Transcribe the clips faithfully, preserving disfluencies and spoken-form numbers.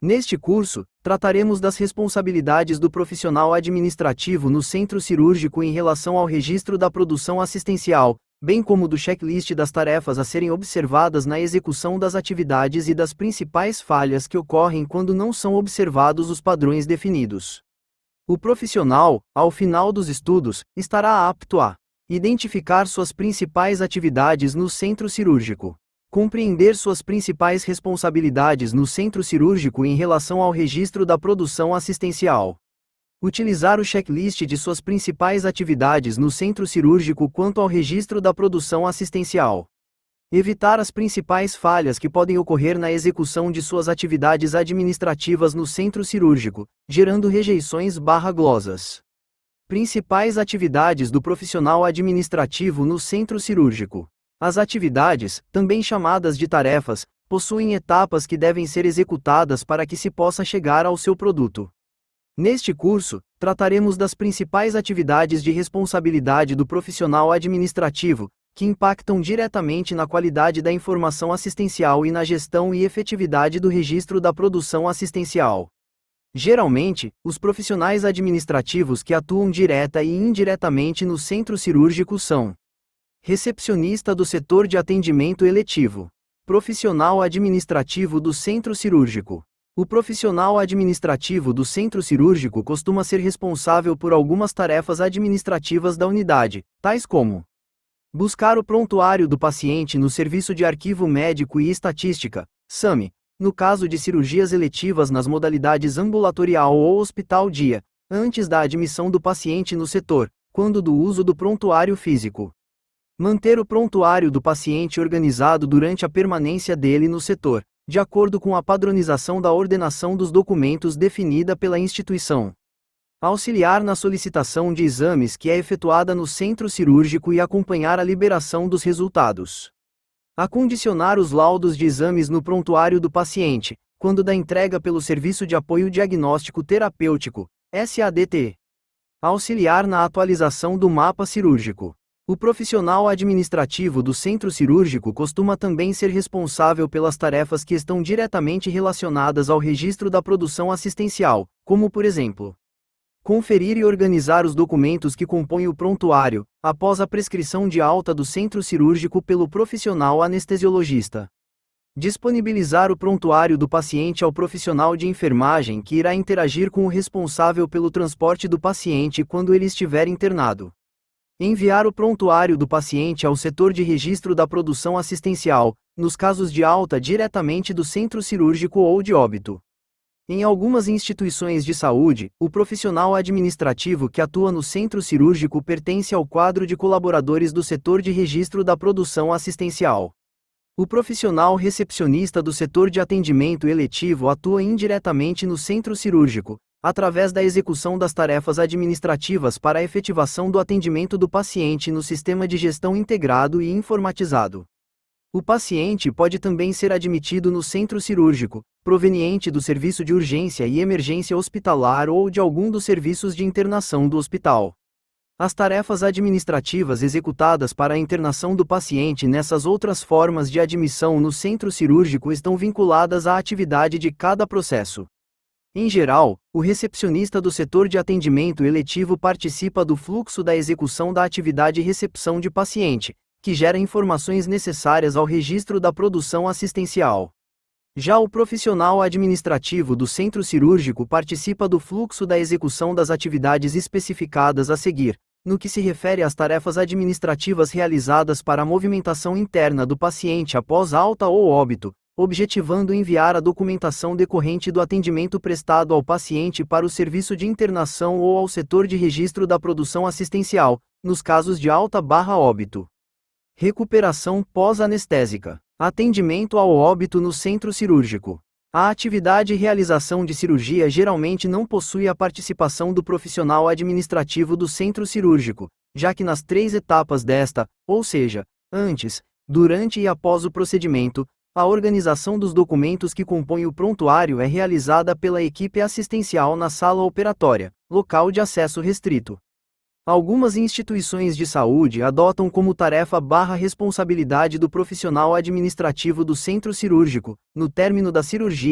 Neste curso, trataremos das responsabilidades do profissional administrativo no centro cirúrgico em relação ao registro da produção assistencial, bem como do checklist das tarefas a serem observadas na execução das atividades e das principais falhas que ocorrem quando não são observados os padrões definidos. O profissional, ao final dos estudos, estará apto a identificar suas principais atividades no centro cirúrgico, compreender suas principais responsabilidades no centro cirúrgico em relação ao registro da produção assistencial, utilizar o checklist de suas principais atividades no centro cirúrgico quanto ao registro da produção assistencial, evitar as principais falhas que podem ocorrer na execução de suas atividades administrativas no centro cirúrgico, gerando rejeições barra glosas. Principais atividades do profissional administrativo no centro cirúrgico. As atividades, também chamadas de tarefas, possuem etapas que devem ser executadas para que se possa chegar ao seu produto. Neste curso, trataremos das principais atividades de responsabilidade do profissional administrativo, que impactam diretamente na qualidade da informação assistencial e na gestão e efetividade do registro da produção assistencial. Geralmente, os profissionais administrativos que atuam direta e indiretamente no centro cirúrgico são: recepcionista do setor de atendimento eletivo, profissional administrativo do centro cirúrgico. O profissional administrativo do centro cirúrgico costuma ser responsável por algumas tarefas administrativas da unidade, tais como buscar o prontuário do paciente no Serviço de Arquivo Médico e Estatística, S A M, no caso de cirurgias eletivas nas modalidades ambulatorial ou hospital-dia, antes da admissão do paciente no setor, quando do uso do prontuário físico. Manter o prontuário do paciente organizado durante a permanência dele no setor, de acordo com a padronização da ordenação dos documentos definida pela instituição. Auxiliar na solicitação de exames que é efetuada no centro cirúrgico e acompanhar a liberação dos resultados. Acondicionar os laudos de exames no prontuário do paciente, quando da entrega pelo Serviço de Apoio Diagnóstico Terapêutico, S A D T. Auxiliar na atualização do mapa cirúrgico. O profissional administrativo do centro cirúrgico costuma também ser responsável pelas tarefas que estão diretamente relacionadas ao registro da produção assistencial, como por exemplo, conferir e organizar os documentos que compõem o prontuário, após a prescrição de alta do centro cirúrgico pelo profissional anestesiologista. Disponibilizar o prontuário do paciente ao profissional de enfermagem que irá interagir com o responsável pelo transporte do paciente quando ele estiver internado. Enviar o prontuário do paciente ao setor de registro da produção assistencial, nos casos de alta diretamente do centro cirúrgico ou de óbito. Em algumas instituições de saúde, o profissional administrativo que atua no centro cirúrgico pertence ao quadro de colaboradores do setor de registro da produção assistencial. O profissional recepcionista do setor de atendimento eletivo atua indiretamente no centro cirúrgico, através da execução das tarefas administrativas para a efetivação do atendimento do paciente no sistema de gestão integrado e informatizado. O paciente pode também ser admitido no centro cirúrgico, proveniente do serviço de urgência e emergência hospitalar ou de algum dos serviços de internação do hospital. As tarefas administrativas executadas para a internação do paciente nessas outras formas de admissão no centro cirúrgico estão vinculadas à atividade de cada processo. Em geral, o recepcionista do setor de atendimento eletivo participa do fluxo da execução da atividade recepção de paciente, que gera informações necessárias ao registro da produção assistencial. Já o profissional administrativo do centro cirúrgico participa do fluxo da execução das atividades especificadas a seguir, no que se refere às tarefas administrativas realizadas para a movimentação interna do paciente após alta ou óbito, objetivando enviar a documentação decorrente do atendimento prestado ao paciente para o serviço de internação ou ao setor de registro da produção assistencial, nos casos de alta barra óbito. Recuperação pós-anestésica. Atendimento ao óbito no centro cirúrgico. A atividade e realização de cirurgia geralmente não possui a participação do profissional administrativo do centro cirúrgico, já que nas três etapas desta, ou seja, antes, durante e após o procedimento, a organização dos documentos que compõem o prontuário é realizada pela equipe assistencial na sala operatória, local de acesso restrito. Algumas instituições de saúde adotam como tarefa barra responsabilidade do profissional administrativo do centro cirúrgico, no término da cirurgia,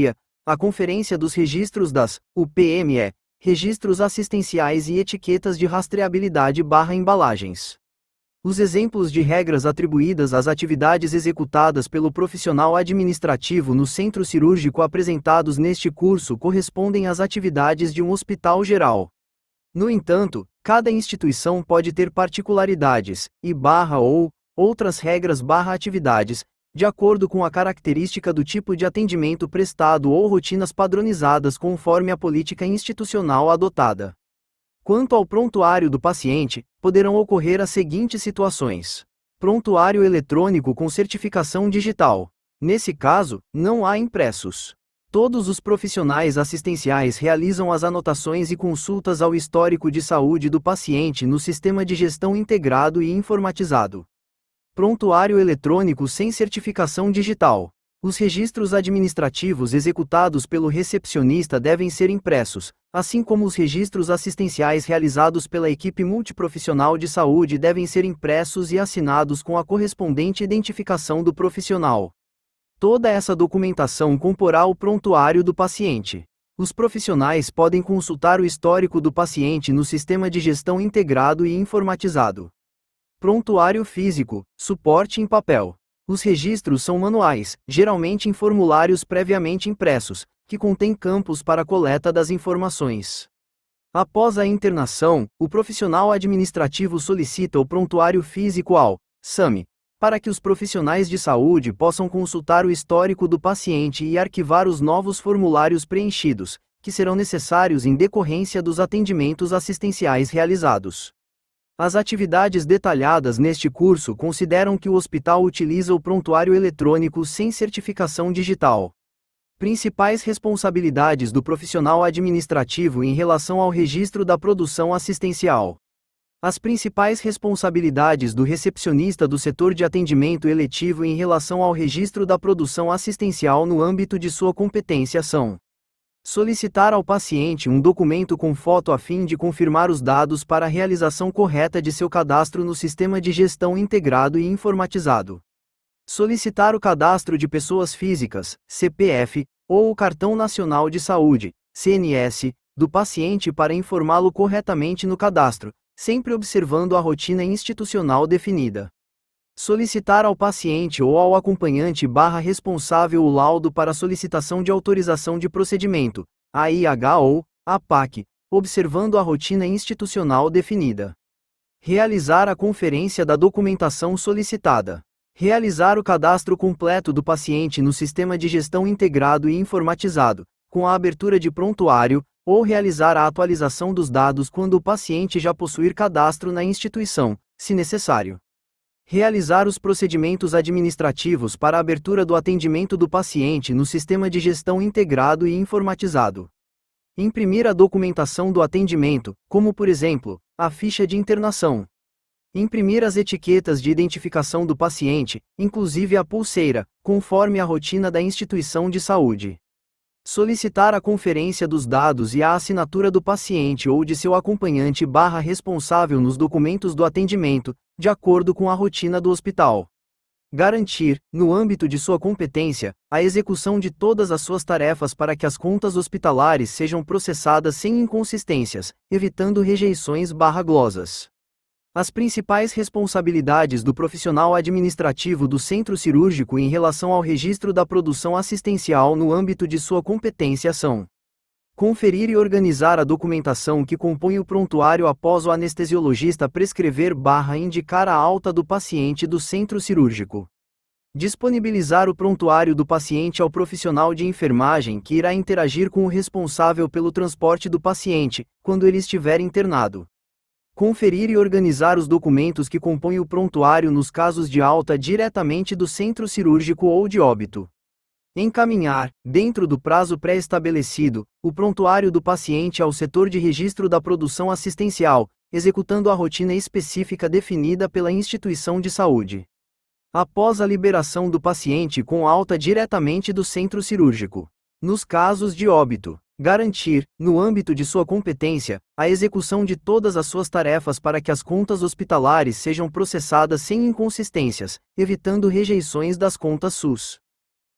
A conferência dos registros das U P M E, registros assistenciais e etiquetas de rastreabilidade barra embalagens. Os exemplos de regras atribuídas às atividades executadas pelo profissional administrativo no centro cirúrgico apresentados neste curso correspondem às atividades de um hospital geral. No entanto, cada instituição pode ter particularidades, e barra ou outras regras barra atividades, de acordo com a característica do tipo de atendimento prestado ou rotinas padronizadas conforme a política institucional adotada. Quanto ao prontuário do paciente, poderão ocorrer as seguintes situações. Prontuário eletrônico com certificação digital. Nesse caso, não há impressos. Todos os profissionais assistenciais realizam as anotações e consultas ao histórico de saúde do paciente no sistema de gestão integrado e informatizado. Prontuário eletrônico sem certificação digital. Os registros administrativos executados pelo recepcionista devem ser impressos, assim como os registros assistenciais realizados pela equipe multiprofissional de saúde devem ser impressos e assinados com a correspondente identificação do profissional. Toda essa documentação comporá o prontuário do paciente. Os profissionais podem consultar o histórico do paciente no sistema de gestão integrado e informatizado. Prontuário físico, suporte em papel. Os registros são manuais, geralmente em formulários previamente impressos, que contêm campos para a coleta das informações. Após a internação, o profissional administrativo solicita o prontuário físico ao S A M, para que os profissionais de saúde possam consultar o histórico do paciente e arquivar os novos formulários preenchidos, que serão necessários em decorrência dos atendimentos assistenciais realizados. As atividades detalhadas neste curso consideram que o hospital utiliza o prontuário eletrônico sem certificação digital. Principais responsabilidades do profissional administrativo em relação ao registro da produção assistencial. As principais responsabilidades do recepcionista do setor de atendimento eletivo em relação ao registro da produção assistencial no âmbito de sua competência são: solicitar ao paciente um documento com foto a fim de confirmar os dados para a realização correta de seu cadastro no sistema de gestão integrado e informatizado. Solicitar o cadastro de pessoas físicas, C P F, ou o Cartão Nacional de Saúde, C N S, do paciente para informá-lo corretamente no cadastro, sempre observando a rotina institucional definida. Solicitar ao paciente ou ao acompanhante barra responsável o laudo para solicitação de autorização de procedimento, A I H ou A P A C, observando a rotina institucional definida. Realizar a conferência da documentação solicitada. Realizar o cadastro completo do paciente no sistema de gestão integrado e informatizado, com a abertura de prontuário, ou realizar a atualização dos dados quando o paciente já possuir cadastro na instituição, se necessário. Realizar os procedimentos administrativos para a abertura do atendimento do paciente no sistema de gestão integrado e informatizado. Imprimir a documentação do atendimento, como por exemplo, a ficha de internação. Imprimir as etiquetas de identificação do paciente, inclusive a pulseira, conforme a rotina da instituição de saúde. Solicitar a conferência dos dados e a assinatura do paciente ou de seu acompanhante barra responsável nos documentos do atendimento, de acordo com a rotina do hospital. Garantir, no âmbito de sua competência, a execução de todas as suas tarefas para que as contas hospitalares sejam processadas sem inconsistências, evitando rejeições barra glosas. As principais responsabilidades do profissional administrativo do centro cirúrgico em relação ao registro da produção assistencial no âmbito de sua competência são: conferir e organizar a documentação que compõe o prontuário após o anestesiologista prescrever barra indicar a alta do paciente do centro cirúrgico. Disponibilizar o prontuário do paciente ao profissional de enfermagem que irá interagir com o responsável pelo transporte do paciente, quando ele estiver internado. Conferir e organizar os documentos que compõem o prontuário nos casos de alta diretamente do centro cirúrgico ou de óbito. Encaminhar, dentro do prazo pré-estabelecido, o prontuário do paciente ao setor de registro da produção assistencial, executando a rotina específica definida pela instituição de saúde. Após a liberação do paciente com alta diretamente do centro cirúrgico. Nos casos de óbito, garantir, no âmbito de sua competência, a execução de todas as suas tarefas para que as contas hospitalares sejam processadas sem inconsistências, evitando rejeições das contas SUS.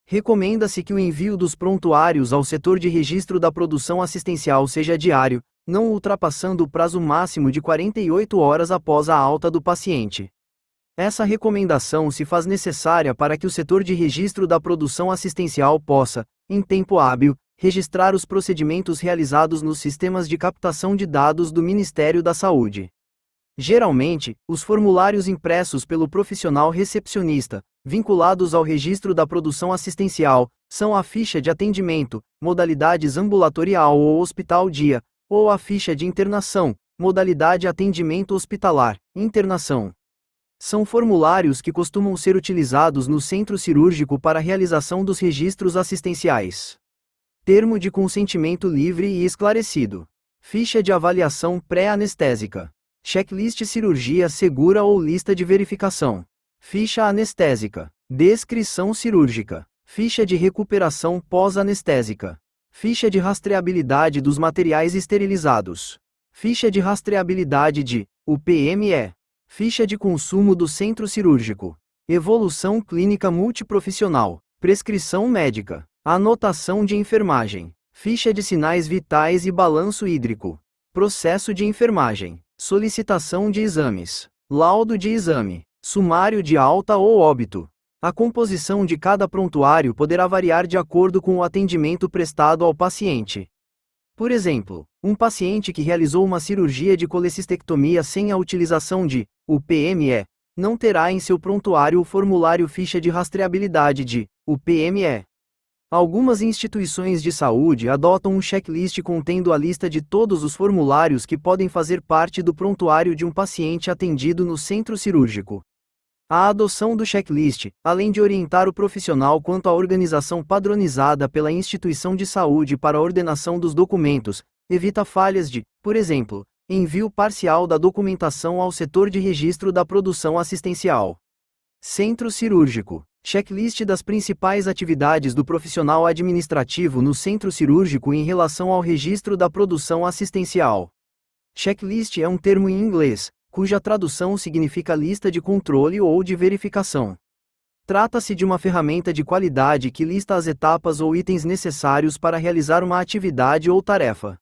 Recomenda-se que o envio dos prontuários ao setor de registro da produção assistencial seja diário, não ultrapassando o prazo máximo de quarenta e oito horas após a alta do paciente. Essa recomendação se faz necessária para que o setor de registro da produção assistencial possa, em tempo hábil, registrar os procedimentos realizados nos sistemas de captação de dados do Ministério da Saúde. Geralmente, os formulários impressos pelo profissional recepcionista, vinculados ao registro da produção assistencial, são a ficha de atendimento, modalidades ambulatorial ou hospital-dia, ou a ficha de internação, modalidade atendimento hospitalar, internação. São formulários que costumam ser utilizados no centro cirúrgico para a realização dos registros assistenciais. Termo de consentimento livre e esclarecido. Ficha de avaliação pré-anestésica. Checklist cirurgia segura ou lista de verificação. Ficha anestésica. Descrição cirúrgica. Ficha de recuperação pós-anestésica. Ficha de rastreabilidade dos materiais esterilizados. Ficha de rastreabilidade de U P M E. Ficha de consumo do centro cirúrgico. Evolução clínica multiprofissional. Prescrição médica. Anotação de enfermagem. Ficha de sinais vitais e balanço hídrico. Processo de enfermagem. Solicitação de exames. Laudo de exame. Sumário de alta ou óbito. A composição de cada prontuário poderá variar de acordo com o atendimento prestado ao paciente. Por exemplo, um paciente que realizou uma cirurgia de colecistectomia sem a utilização de U P M E, não terá em seu prontuário o formulário ficha de rastreabilidade de U P M E. Algumas instituições de saúde adotam um checklist contendo a lista de todos os formulários que podem fazer parte do prontuário de um paciente atendido no centro cirúrgico. A adoção do checklist, além de orientar o profissional quanto à organização padronizada pela instituição de saúde para a ordenação dos documentos, evita falhas de, por exemplo, envio parcial da documentação ao setor de registro da produção assistencial. Centro cirúrgico. Checklist das principais atividades do profissional administrativo no centro cirúrgico em relação ao registro da produção assistencial. Checklist é um termo em inglês, cuja tradução significa lista de controle ou de verificação. Trata-se de uma ferramenta de qualidade que lista as etapas ou itens necessários para realizar uma atividade ou tarefa.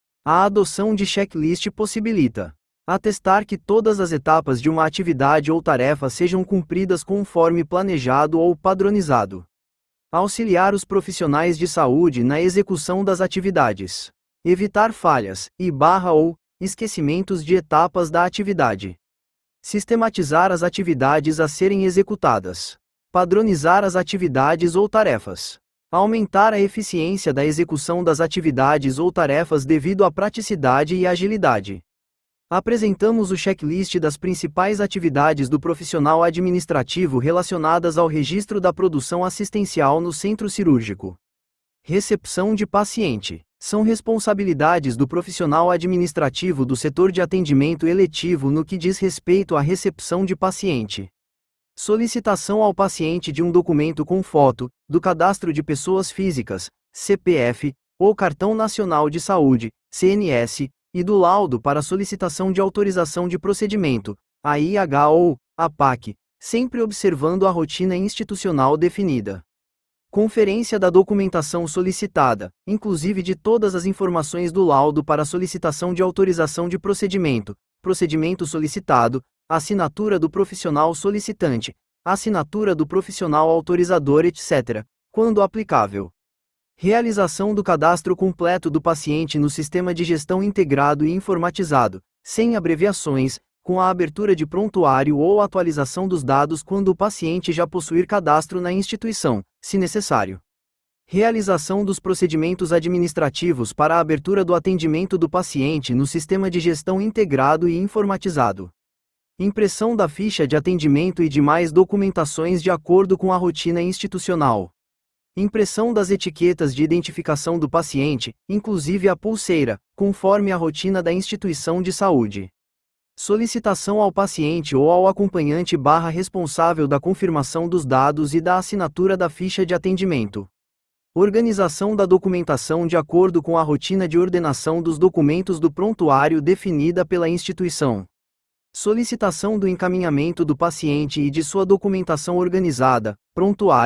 A adoção de checklist possibilita atestar que todas as etapas de uma atividade ou tarefa sejam cumpridas conforme planejado ou padronizado. Auxiliar os profissionais de saúde na execução das atividades. Evitar falhas, e barra ou esquecimentos de etapas da atividade. Sistematizar as atividades a serem executadas. Padronizar as atividades ou tarefas. Aumentar a eficiência da execução das atividades ou tarefas devido à praticidade e agilidade. Apresentamos o checklist das principais atividades do profissional administrativo relacionadas ao registro da produção assistencial no centro cirúrgico. Recepção de paciente. São responsabilidades do profissional administrativo do setor de atendimento eletivo no que diz respeito à recepção de paciente. Solicitação ao paciente de um documento com foto, do Cadastro de Pessoas Físicas, C P F, ou Cartão Nacional de Saúde, C N S, e do laudo para solicitação de autorização de procedimento, A I H ou A P A C, sempre observando a rotina institucional definida. Conferência da documentação solicitada, inclusive de todas as informações do laudo para solicitação de autorização de procedimento, procedimento solicitado, assinatura do profissional solicitante, assinatura do profissional autorizador, etcétera, quando aplicável. Realização do cadastro completo do paciente no sistema de gestão integrado e informatizado, sem abreviações, com a abertura de prontuário ou atualização dos dados quando o paciente já possuir cadastro na instituição, se necessário. Realização dos procedimentos administrativos para a abertura do atendimento do paciente no sistema de gestão integrado e informatizado. Impressão da ficha de atendimento e demais documentações de acordo com a rotina institucional. Impressão das etiquetas de identificação do paciente, inclusive a pulseira, conforme a rotina da instituição de saúde. Solicitação ao paciente ou ao acompanhante barra responsável da confirmação dos dados e da assinatura da ficha de atendimento. Organização da documentação de acordo com a rotina de ordenação dos documentos do prontuário definida pela instituição. Solicitação do encaminhamento do paciente e de sua documentação organizada, prontuário,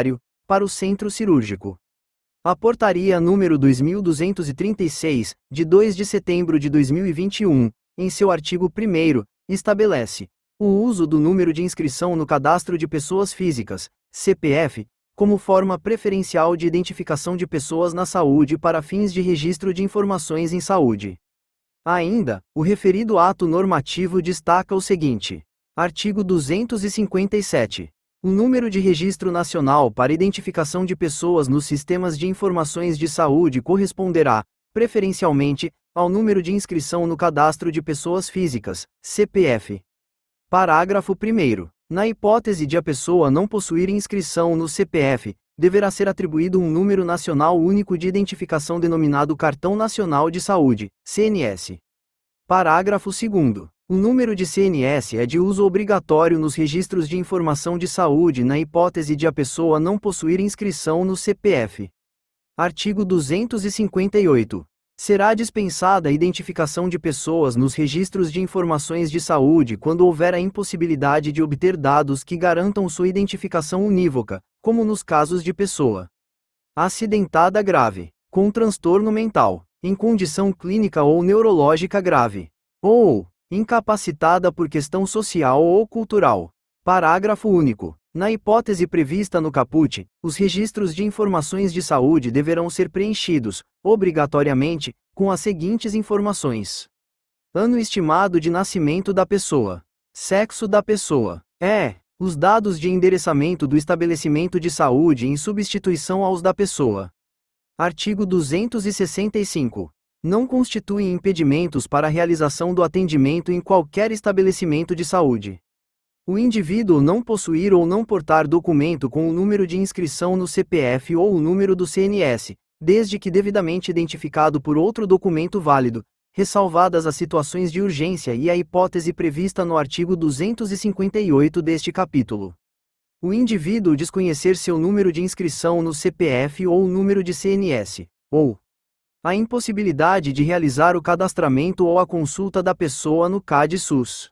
para o centro cirúrgico. A Portaria número dois mil duzentos e trinta e seis, de dois de setembro de dois mil e vinte e um, em seu artigo primeiro, estabelece o uso do número de inscrição no Cadastro de Pessoas Físicas, C P F, como forma preferencial de identificação de pessoas na saúde para fins de registro de informações em saúde. Ainda, o referido ato normativo destaca o seguinte: artigo duzentos e cinquenta e sete. O número de registro nacional para identificação de pessoas nos sistemas de informações de saúde corresponderá, preferencialmente, ao número de inscrição no Cadastro de Pessoas Físicas, C P F. Parágrafo primeiro. Na hipótese de a pessoa não possuir inscrição no C P F, deverá ser atribuído um número nacional único de identificação denominado Cartão Nacional de Saúde, C N S. Parágrafo segundo. O número de C N S é de uso obrigatório nos registros de informação de saúde na hipótese de a pessoa não possuir inscrição no C P F. Artigo duzentos e cinquenta e oito. Será dispensada a identificação de pessoas nos registros de informações de saúde quando houver a impossibilidade de obter dados que garantam sua identificação unívoca, como nos casos de pessoa acidentada grave, com transtorno mental, em condição clínica ou neurológica grave, ou incapacitada por questão social ou cultural. Parágrafo único. Na hipótese prevista no caput, os registros de informações de saúde deverão ser preenchidos, obrigatoriamente, com as seguintes informações: ano estimado de nascimento da pessoa, sexo da pessoa, é, os dados de endereçamento do estabelecimento de saúde em substituição aos da pessoa. Artigo duzentos e sessenta e cinco. Não constituem impedimentos para a realização do atendimento em qualquer estabelecimento de saúde o indivíduo não possuir ou não portar documento com o número de inscrição no C P F ou o número do C N S, desde que devidamente identificado por outro documento válido, ressalvadas as situações de urgência e a hipótese prevista no artigo duzentos e cinquenta e oito deste capítulo. O indivíduo desconhecer seu número de inscrição no C P F ou o número de C N S, ou a impossibilidade de realizar o cadastramento ou a consulta da pessoa no CAD-SUS.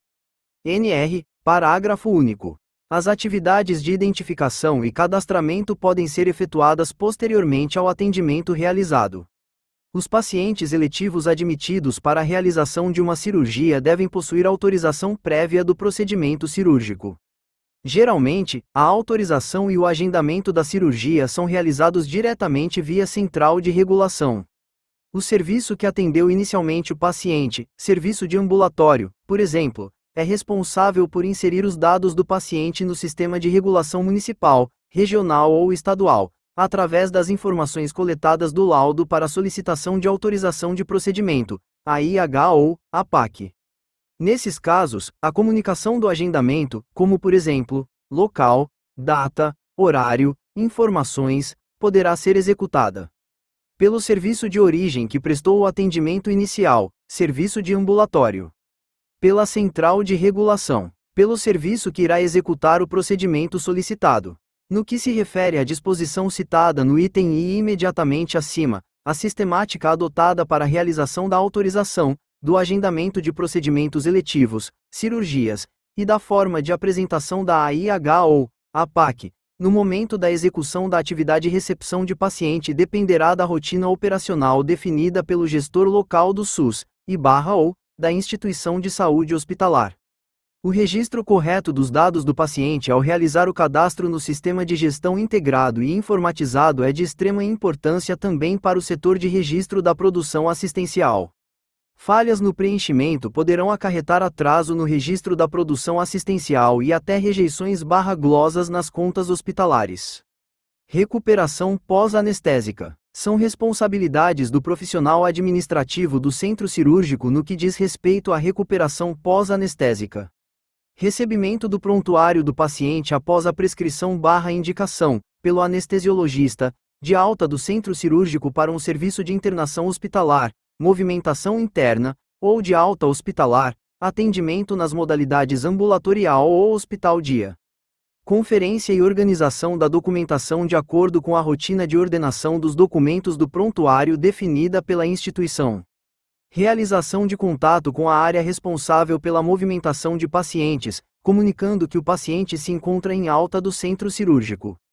N R. Parágrafo único. As atividades de identificação e cadastramento podem ser efetuadas posteriormente ao atendimento realizado. Os pacientes eletivos admitidos para a realização de uma cirurgia devem possuir autorização prévia do procedimento cirúrgico. Geralmente, a autorização e o agendamento da cirurgia são realizados diretamente via central de regulação. O serviço que atendeu inicialmente o paciente, serviço de ambulatório, por exemplo, é responsável por inserir os dados do paciente no sistema de regulação municipal, regional ou estadual, através das informações coletadas do laudo para solicitação de autorização de procedimento, A I H ou A P A C. Nesses casos, a comunicação do agendamento, como por exemplo, local, data, horário, informações, poderá ser executada pelo serviço de origem que prestou o atendimento inicial, serviço de ambulatório, pela central de regulação, pelo serviço que irá executar o procedimento solicitado. No que se refere à disposição citada no item I imediatamente acima, a sistemática adotada para a realização da autorização, do agendamento de procedimentos eletivos, cirurgias, e da forma de apresentação da A I H ou A P A C, no momento da execução da atividade recepção de paciente dependerá da rotina operacional definida pelo gestor local do SUS, e barra ou da instituição de saúde hospitalar. O registro correto dos dados do paciente ao realizar o cadastro no Sistema de Gestão Integrado e Informatizado é de extrema importância também para o setor de registro da produção assistencial. Falhas no preenchimento poderão acarretar atraso no registro da produção assistencial e até rejeições barra glosas nas contas hospitalares. Recuperação pós-anestésica. São responsabilidades do profissional administrativo do centro cirúrgico no que diz respeito à recuperação pós-anestésica. Recebimento do prontuário do paciente após a prescrição barra indicação, pelo anestesiologista, de alta do centro cirúrgico para um serviço de internação hospitalar, movimentação interna, ou de alta hospitalar, atendimento nas modalidades ambulatorial ou hospital-dia. Conferência e organização da documentação de acordo com a rotina de ordenação dos documentos do prontuário definida pela instituição. Realização de contato com a área responsável pela movimentação de pacientes, comunicando que o paciente se encontra em alta do centro cirúrgico.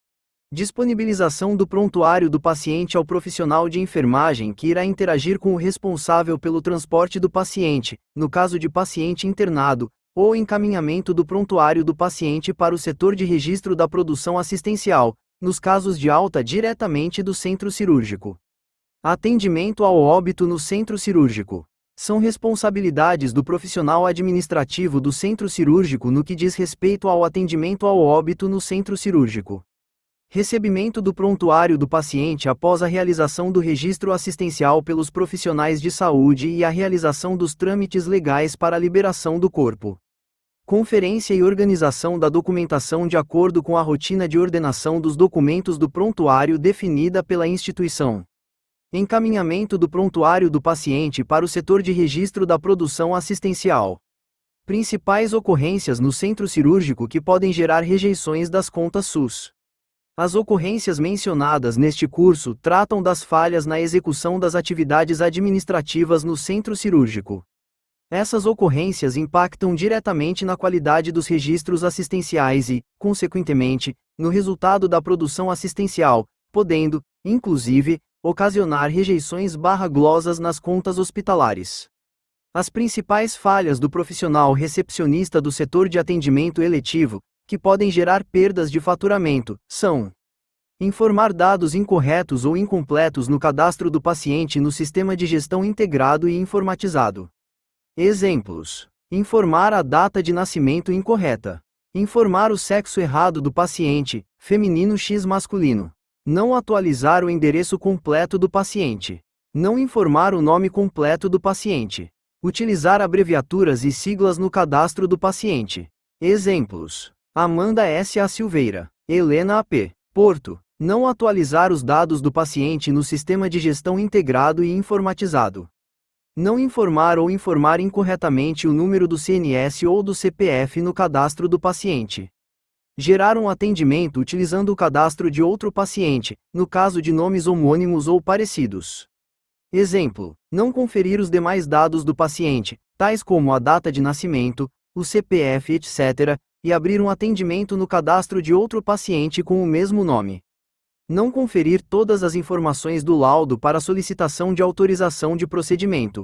Disponibilização do prontuário do paciente ao profissional de enfermagem que irá interagir com o responsável pelo transporte do paciente, no caso de paciente internado, ou encaminhamento do prontuário do paciente para o setor de registro da produção assistencial, nos casos de alta diretamente do centro cirúrgico. Atendimento ao óbito no centro cirúrgico. São responsabilidades do profissional administrativo do centro cirúrgico no que diz respeito ao atendimento ao óbito no centro cirúrgico. Recebimento do prontuário do paciente após a realização do registro assistencial pelos profissionais de saúde e a realização dos trâmites legais para a liberação do corpo. Conferência e organização da documentação de acordo com a rotina de ordenação dos documentos do prontuário definida pela instituição. Encaminhamento do prontuário do paciente para o setor de registro da produção assistencial. Principais ocorrências no centro cirúrgico que podem gerar rejeições das contas SUS. As ocorrências mencionadas neste curso tratam das falhas na execução das atividades administrativas no centro cirúrgico. Essas ocorrências impactam diretamente na qualidade dos registros assistenciais e, consequentemente, no resultado da produção assistencial, podendo, inclusive, ocasionar rejeições barra glosas nas contas hospitalares. As principais falhas do profissional recepcionista do setor de atendimento eletivo, que podem gerar perdas de faturamento, são: informar dados incorretos ou incompletos no cadastro do paciente no sistema de gestão integrado e informatizado. Exemplos: informar a data de nascimento incorreta, informar o sexo errado do paciente, feminino x masculino, não atualizar o endereço completo do paciente, não informar o nome completo do paciente, utilizar abreviaturas e siglas no cadastro do paciente. Exemplos: Amanda S. A. Silveira, Helena A P. Porto, não atualizar os dados do paciente no sistema de gestão integrado e informatizado. Não informar ou informar incorretamente o número do C N S ou do C P F no cadastro do paciente. Gerar um atendimento utilizando o cadastro de outro paciente, no caso de nomes homônimos ou parecidos. Exemplo: não conferir os demais dados do paciente, tais como a data de nascimento, o C P F, etcétera, e abrir um atendimento no cadastro de outro paciente com o mesmo nome. Não conferir todas as informações do laudo para solicitação de autorização de procedimento.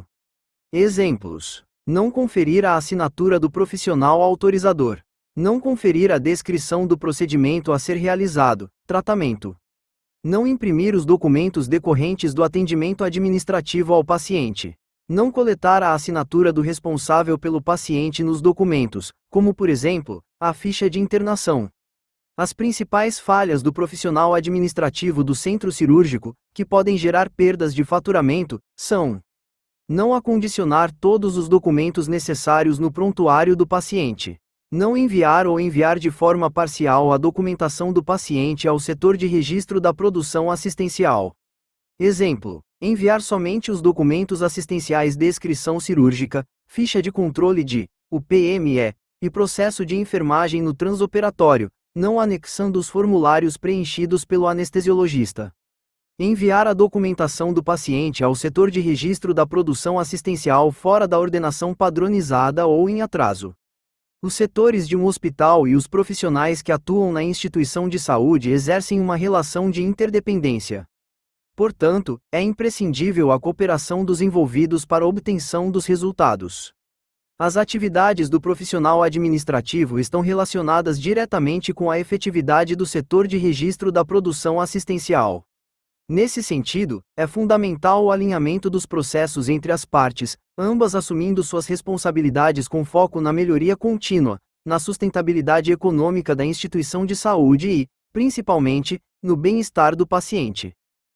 Exemplos: não conferir a assinatura do profissional autorizador. Não conferir a descrição do procedimento a ser realizado, tratamento. Não imprimir os documentos decorrentes do atendimento administrativo ao paciente. Não coletar a assinatura do responsável pelo paciente nos documentos, como por exemplo, a ficha de internação. As principais falhas do profissional administrativo do centro cirúrgico, que podem gerar perdas de faturamento, são: não acondicionar todos os documentos necessários no prontuário do paciente. Não enviar ou enviar de forma parcial a documentação do paciente ao setor de registro da produção assistencial. Exemplo: enviar somente os documentos assistenciais descrição cirúrgica, ficha de controle de U P M E, e processo de enfermagem no transoperatório, não anexando os formulários preenchidos pelo anestesiologista. Enviar a documentação do paciente ao setor de registro da produção assistencial fora da ordenação padronizada ou em atraso. Os setores de um hospital e os profissionais que atuam na instituição de saúde exercem uma relação de interdependência. Portanto, é imprescindível a cooperação dos envolvidos para a obtenção dos resultados. As atividades do profissional administrativo estão relacionadas diretamente com a efetividade do setor de registro da produção assistencial. Nesse sentido, é fundamental o alinhamento dos processos entre as partes, ambas assumindo suas responsabilidades com foco na melhoria contínua, na sustentabilidade econômica da instituição de saúde e, principalmente, no bem-estar do paciente.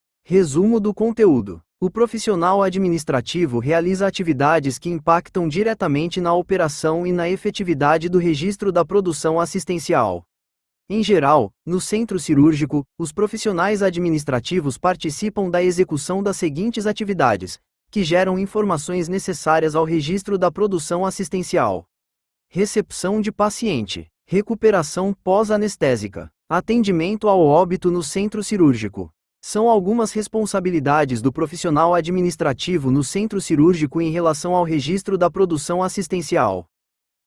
Resumo do conteúdo. O profissional administrativo realiza atividades que impactam diretamente na operação e na efetividade do registro da produção assistencial. Em geral, no centro cirúrgico, os profissionais administrativos participam da execução das seguintes atividades, que geram informações necessárias ao registro da produção assistencial: recepção de paciente, recuperação pós-anestésica, atendimento ao óbito no centro cirúrgico. São algumas responsabilidades do profissional administrativo no centro cirúrgico em relação ao registro da produção assistencial.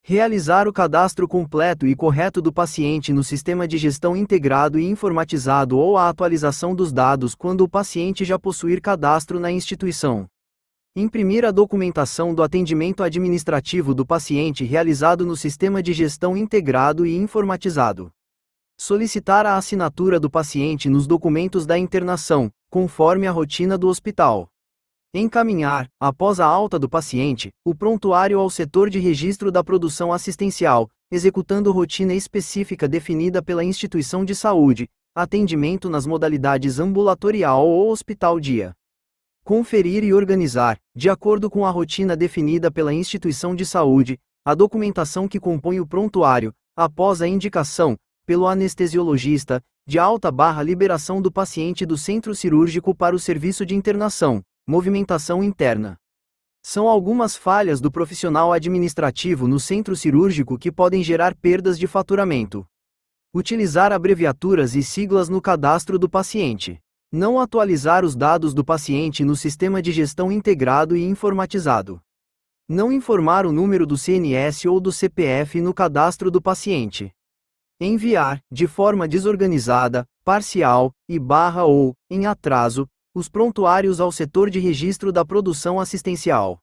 Realizar o cadastro completo e correto do paciente no sistema de gestão integrado e informatizado ou a atualização dos dados quando o paciente já possuir cadastro na instituição. Imprimir a documentação do atendimento administrativo do paciente realizado no sistema de gestão integrado e informatizado. Solicitar a assinatura do paciente nos documentos da internação, conforme a rotina do hospital. Encaminhar, após a alta do paciente, o prontuário ao setor de registro da produção assistencial, executando rotina específica definida pela instituição de saúde, atendimento nas modalidades ambulatorial ou hospital-dia. Conferir e organizar, de acordo com a rotina definida pela instituição de saúde, a documentação que compõe o prontuário, após a indicação, pelo anestesiologista, de alta barra liberação do paciente do centro cirúrgico para o serviço de internação, movimentação interna. São algumas falhas do profissional administrativo no centro cirúrgico que podem gerar perdas de faturamento. Utilizar abreviaturas e siglas no cadastro do paciente. Não atualizar os dados do paciente no sistema de gestão integrado e informatizado. Não informar o número do C N S ou do C P F no cadastro do paciente. Enviar, de forma desorganizada, parcial, e barra ou, em atraso, os prontuários ao setor de registro da produção assistencial.